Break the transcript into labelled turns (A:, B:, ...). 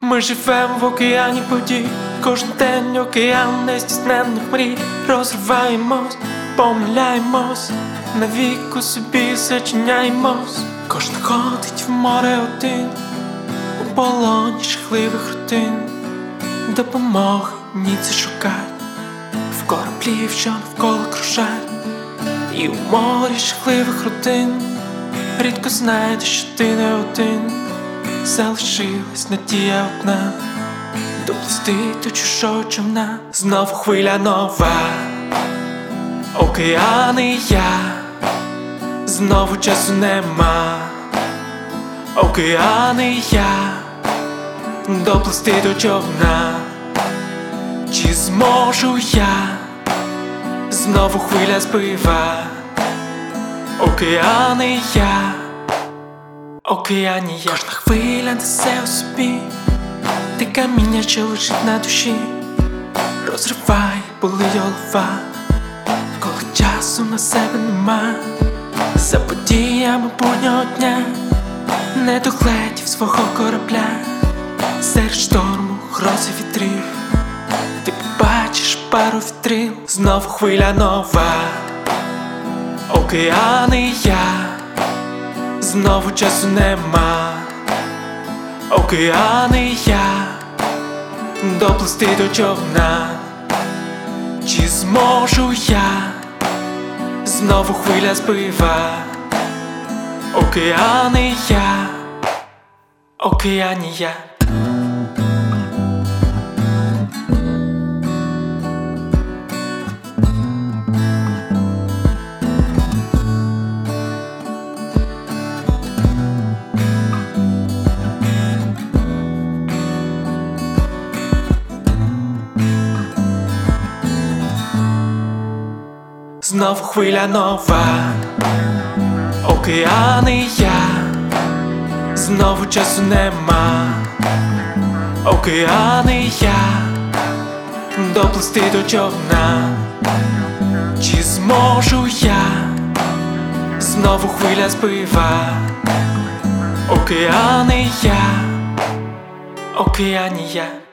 A: Ми живемо в океані подій, кожен день океан нездійсненних мрій. Розриваємось, помиляємось, навіку собі зачиняємось. Кожен ходить в море один, у полоні жахливих рутин. Допомоги ніце шукать, в кораблі, що навколо кружать. І у морі жахливих рутин рідко знайдеш, що ти не один. Залишилась надія одна, доплисти до чужого човна. Знову хвиля нова, океани і я. Знову часу нема, океани і я. Доплисти до човна, чи зможу я? Знову хвиля збива, океани і я. Океанія. Кожна хвиля несе у собі те каміння, що лежить на душі. Розриває, болить голова, коли часу на себе нема. За подіями буднього дня не догледів свого корабля. Серед шторму, грози вітрів ти побачиш пару вітрил. Знову хвиля нова, океани і я. Знову часу нема, океани і я. Доплисти до човна, чи зможу я? Знову хвиля збива, океани і я. Океанія. Знову хвиля нова, океани і я. Знову часу нема, океани і я. Доплисти до човна, чи зможу я? Знову хвиля збива, океани і я. Океанія.